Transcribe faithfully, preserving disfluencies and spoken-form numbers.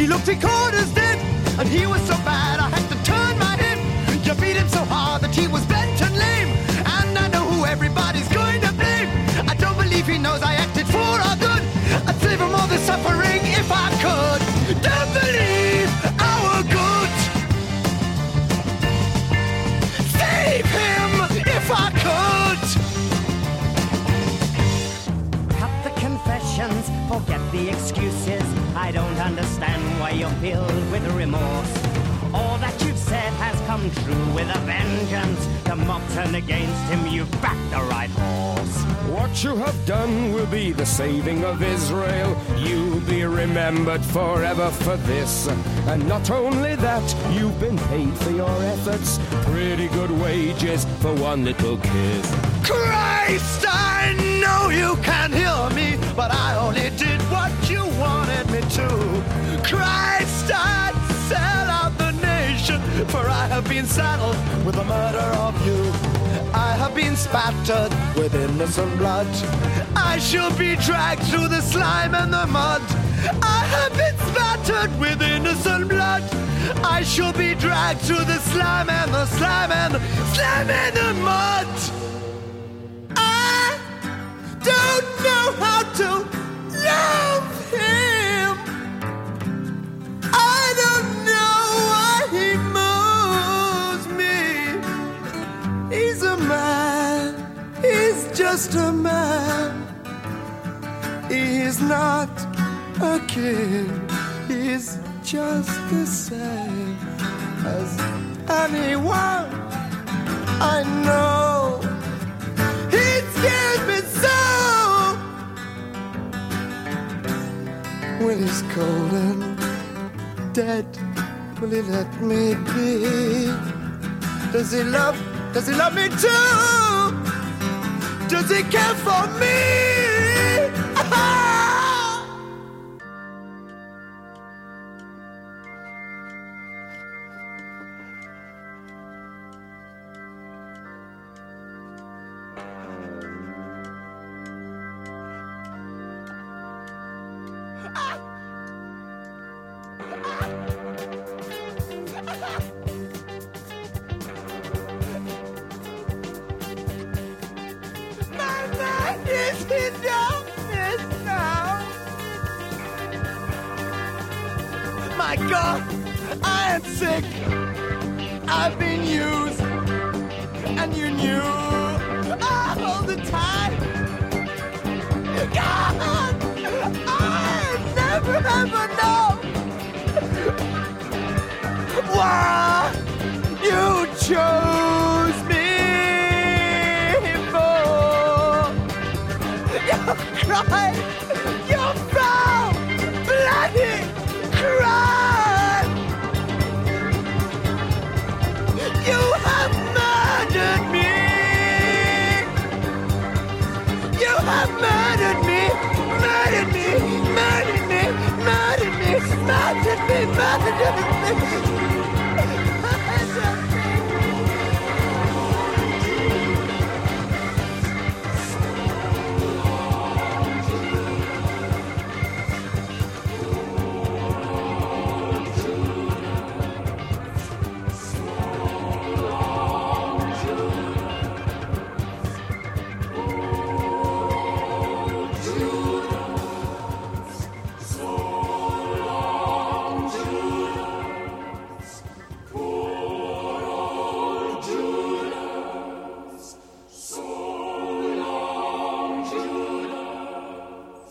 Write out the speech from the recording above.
He looked three quarters dead, and he was so bad I had to turn my head. You beat him so hard that he was bent and lame, and I know who everybody's going to blame. I don't believe he knows I acted for our good. I'd save him all the suffering if I could. Don't believe our good. Save him if I could. Cut the confessions, forget the excuses. I don't understand why you're filled with remorse. All that you've said has come true with a vengeance. The mob turned against him, you've backed the right horse. What you have done will be the saving of Israel. You'll be remembered forever for this. And not only that, you've been paid for your efforts. Pretty good wages for one little kiss. Christ, I know you can't hear me, but I only did what you wanted me to. Christ, I'd sell out the nation, for I have been saddled with the murder of you. I have been spattered with innocent blood. I shall be dragged through the slime and the mud. I have been spattered with innocent blood. I shall be dragged through the slime and the slime and the slime and the mud. I don't know how to love him. I don't know why he moves me. He's a man, he's just a man. He's not a kid, he's just the same as anyone I know. He scares me so when he's cold and dead. Will he let me be? Does he love, does he love me too? Does he care for me? My God, I am sick. I've been used, and you knew all the time. God, I never ever know why you chose me for. Your cry, your foul, bloody crime. You have murdered me. You have murdered me, murdered me, murdered me, murdered me, murdered me, murdered me.